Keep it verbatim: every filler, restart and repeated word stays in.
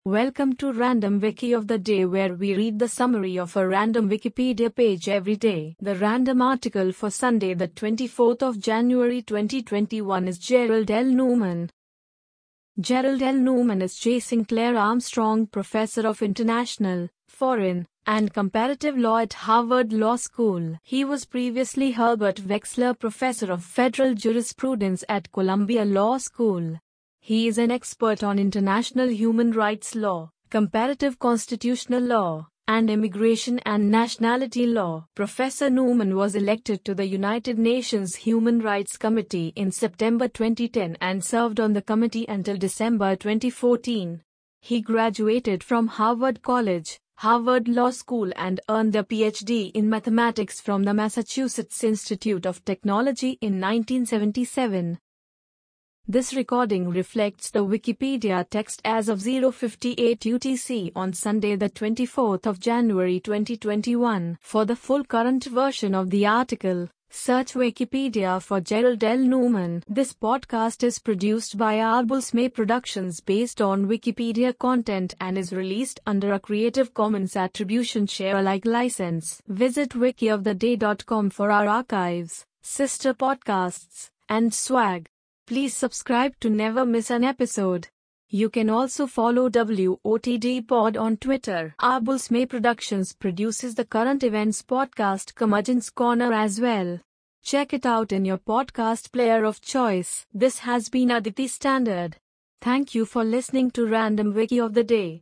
Welcome to Random Wiki of the Day, where we read the summary of a random Wikipedia page every day. The random article for Sunday, the twenty-fourth of January twenty twenty-one is Gerald L. Newman. Gerald L. Newman is J. Sinclair Armstrong Professor of International, Foreign, and Comparative Law at Harvard Law School. He was previously Herbert Wechsler Professor of Federal Jurisprudence at Columbia Law School. He is an expert on international human rights law, comparative constitutional law, and immigration and nationality law. Professor Newman was elected to the United Nations Human Rights Committee in September twenty ten and served on the committee until December twenty fourteen. He graduated from Harvard College, Harvard Law School, and earned a P H D in mathematics from the Massachusetts Institute of Technology in nineteen seventy-seven. This recording reflects the Wikipedia text as of zero fifty-eight U T C on Sunday, the twenty-fourth of January twenty twenty-one. For the full current version of the article, search Wikipedia for Gerald L. Newman. This podcast is produced by Arbulsme Productions based on Wikipedia content and is released under a Creative Commons Attribution Share Alike license. Visit wiki of the day dot com for our archives, sister podcasts, and swag. Please subscribe to never miss an episode. You can also follow W O T D Pod on Twitter. Arbulsme Productions produces the current events podcast Curmudgeon's Corner as well. Check it out in your podcast player of choice. This has been Aditi Standard. Thank you for listening to Random Wiki of the Day.